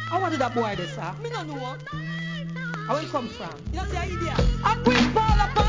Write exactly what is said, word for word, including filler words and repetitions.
How what did that boy do, sir? Me no know. How he come from? You see, idiot. A quick ball up